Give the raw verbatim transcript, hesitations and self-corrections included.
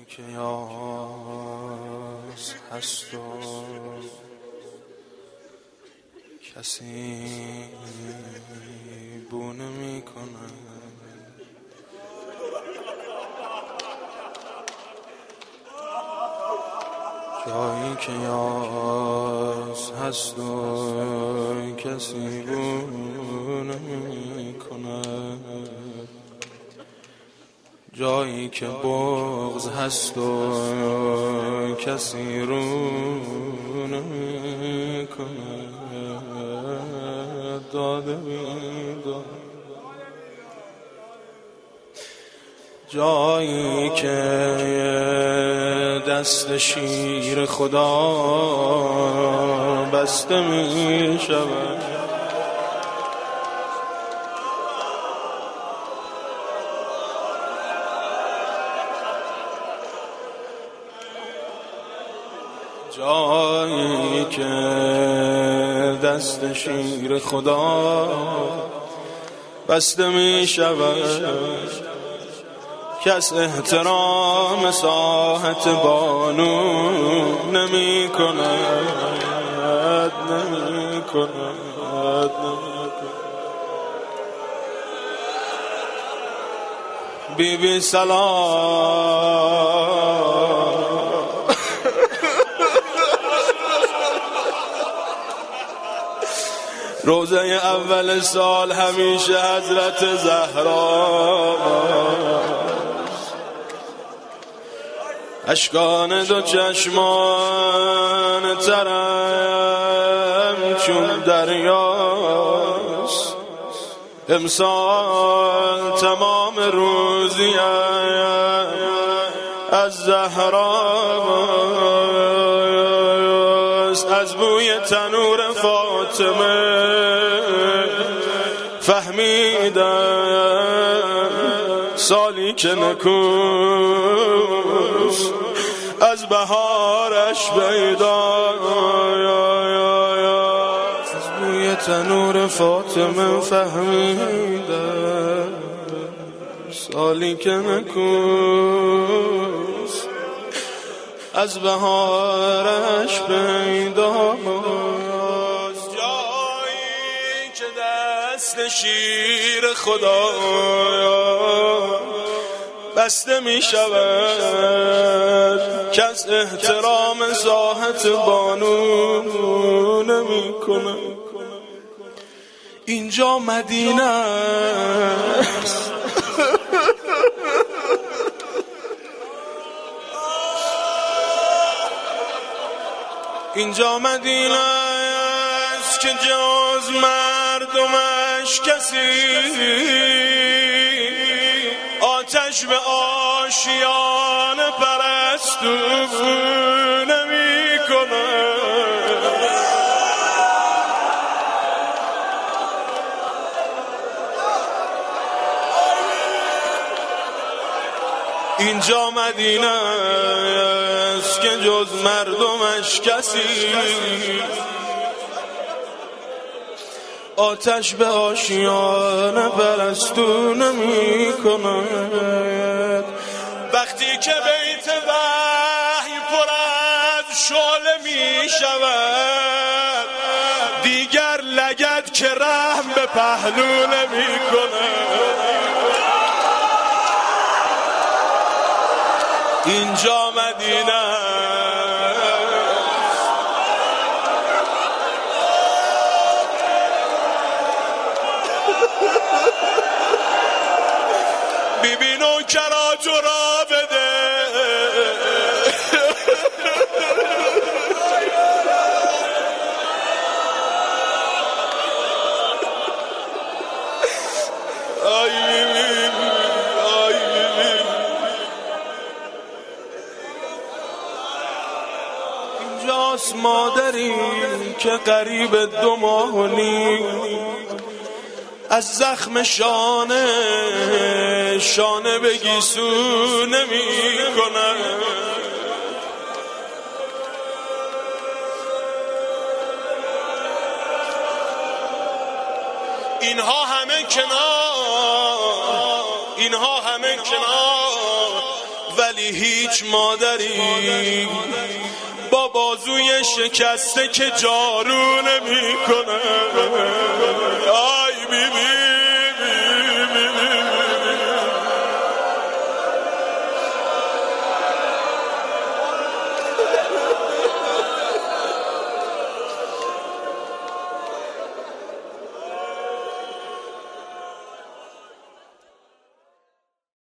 که یاس هست و کسی بو نمیکنه، جایی که یاس هست و کسی بو نمیکنه، جایی که بغض هست و کسی رو نمیکنه، داده بیداد، جایی که دست شیر خدا بسته می شود، جایی که دست شیر خدا بسته می شود، کس احترام ساحت بانو نمی کند، نمی کند، نمی کند. بی بی سلام، روزه اول سال همیشه حضرت زهرا، اشکان دو چشمان ترم چون دریاست، امسال تمام روزیم از زهراست، از بوی تنور فاطمه فهمیدم سالی که نکوست، از بهارش پیدا، از بوی تنور فاطمه فهمیدم سالی که نکوست، از بهارش پیدا، جایی که دست شیر خدا بسته می شود، کس احترام ساحت بانو نمی کنه، اینجا مدینه است، اینجا مدینه است که جز مردمش کسی آتش به آشیان پرستو نمی کنه، اینجا مدینه است که جز مردمش کسی آتش به آشیان پرستو نمی کند، وقتی که بیت وحی پر از شعله می شود، دیگر لگد که رحم به پهلو نمی کند، اینجا مدینه ببین و کراتو را بده، آی ببین، آی ببین، اینجاست مادری که قریب دو ماه و نیم از زخم شانه شانه به گیسو نمی کنه، اینها همه کنار، اینها همه کنار، ولی هیچ مادری با بازوی شکسته که جارو نمی کنه